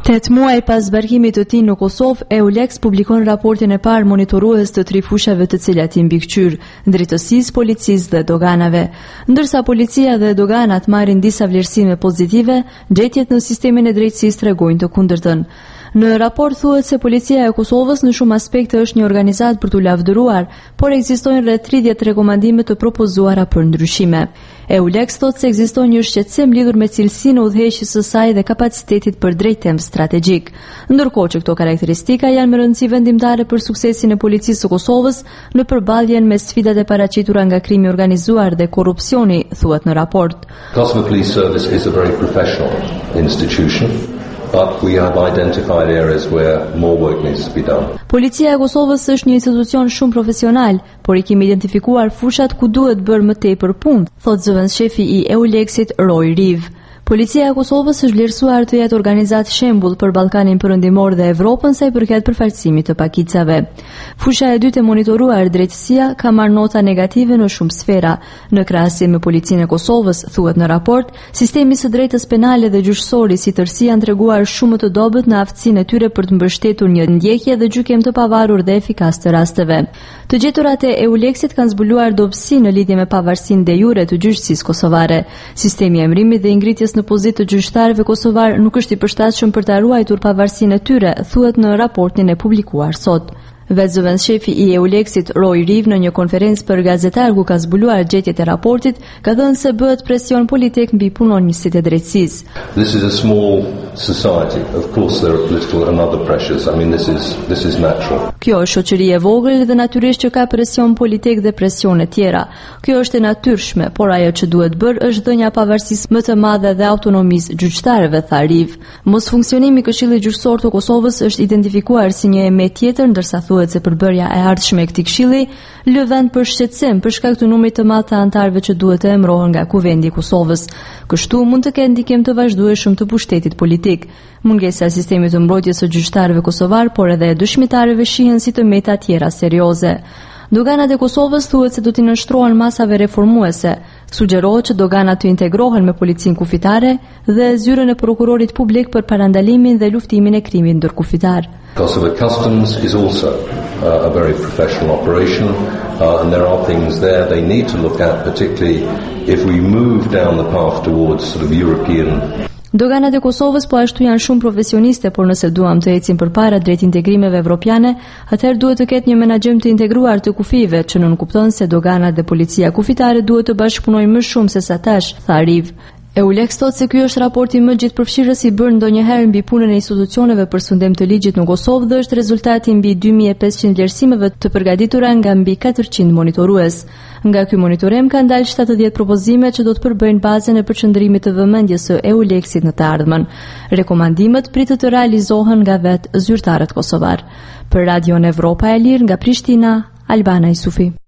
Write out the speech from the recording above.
8 muaj pas zbarkimit të tij në Kosovë, EULEX publikon raportin e parë monitorues të 3 fushave të cilat i mbikëqyr, drejtësisë, policisë dhe doganave. Ndërsa policia dhe doganat marrin disa vlerësime pozitive, gjetjet në sistemin e drejtësisë tregojnë të kundërtën. Në raport thuhet se policia e Kosovës në shumë aspekte është një organizatë për t'u lavdëruar, por ekzistojnë rreth 30 rekomandime të propozuara për ndryshime. EULEX thotë se ekziston një shqetësim lidhur me cilësinë e udhëheqjes së saj dhe kapacitetit për drejtim strategjik. Ndërkohë që këto karakteristika janë me rëndësi vendimtare për suksesin e policisë së Kosovës në përballjen me sfidat e paraqitura nga krimi organizuar dhe korrupsioni, thuhet në raport. Kosovo Police Service is a very professional institution. But we have identified areas where more work needs to be done. Policia e Kosovës është një institucion shumë profesional, por i kemi identifikuar fushat ku duhet bërë më tepër punë, thotë zëvendëshefi i EULEX-it Roy Riv. Policia e Kosovës është vlerësuar të jetë organizatë shembull për Ballkanin Perëndimor dhe Evropën sa i përket përfaqësimit të pakicave. Fusha e dytë e monitoruar, drejtësia, ka marrë nota negative në shumë sfera. Në krahasim me Policinë e Kosovës, thuhet në raport, sistemi së drejtës penale dhe gjyqësori si tërësi janë treguar shumë të dobët në aftësinë e tyre për të mbështetur një ndjekje dhe gjykim të pavarur dhe efikas të rasteve. Të gjeturat e EULEX-it kanë zbuluar dobësi në lidhje me pavarësinë de jure të gjyqësisë kosovare. Sistemi i emërimit dhe ngritjes në pozitë të gjyqtarëve kosovar nuk është i përshtatshëm për ta ruajtur pavarësinë e tyre, thuhet në raportin e publikuar sot. Zëvendëshefi i EULEX-it Roy Riv në një konferencë për gazetar ku ka zbuluar gjetjet e raportit, ka thënë se bëhet presion politik mbi punonjësit e drejtësisë. This is a small society. Of course there are political and other pressures. I mean this is natural. Kjo është shoqëri e vogël dhe natyrisht që ka presion politik dhe presione tjera. Kjo është e natyrshme, por ajo që duhet bërë është dhënia pavarësisë më të madhe dhe autonomisë gjyqtarëve, tha Riv. Mos funksionimi i Këshillit Gjyqësor të Kosovës është identifikuar si një emet tjetër, ndërsa thuhet se përbërja e ardhshme e këtij këshilli lë vend për shqetësim për shkak të numrit të madh të anëtarëve që duhet të emërohen nga Kuvendi i Kosovës. Kështu mund të ketë ndikim të vazhdueshëm të pushtetit politik. Mungesa e sistemit të mbrojtjes së gjyqtarëve kosovar, por edhe e dëshmitarëve shihen si të meta tjera serioze. Doganat e Kosovës thuhet se do t'i nënshtrohen masave reformuese. Sugjerohet që doganat të integrohen me policinë kufitare dhe zyrën e prokurorit publik për parandalimin dhe luftimin e krimit ndërkufitar. Kosovo Customs is also a very professional operation and there are things there they need to look at, particularly if we move down the path towards sort of European. Doganat e Kosovës po ashtu janë shumë profesioniste, por nëse duam të ecim përpara drejt integrimeve evropiane, atëherë duhet të ketë një menaxhim të integruar të kufive, që nënkupton se doganat dhe policia kufitare duhet të bashkëpunojnë më shumë se sa tash, tha Riv. EULEX thotë se ky është raporti më gjithëpërfshirës i bërë ndonjëherë mbi punën e institucioneve për sundim të ligjit në Kosovë dhe është rezultati mbi 2500 vlerësimeve të përgatitura nga mbi 400 monitorues. Nga ky monitorim kanë dalë 70 propozime që do të përbëjnë bazën e përqendrimit të vëmendjes së EULEX-it në të ardhmen. Rekomandimet pritet të realizohen nga vetë zyrtarët kosovar. Për Radio Evropa e Lirë nga Prishtina, Albana Isufi.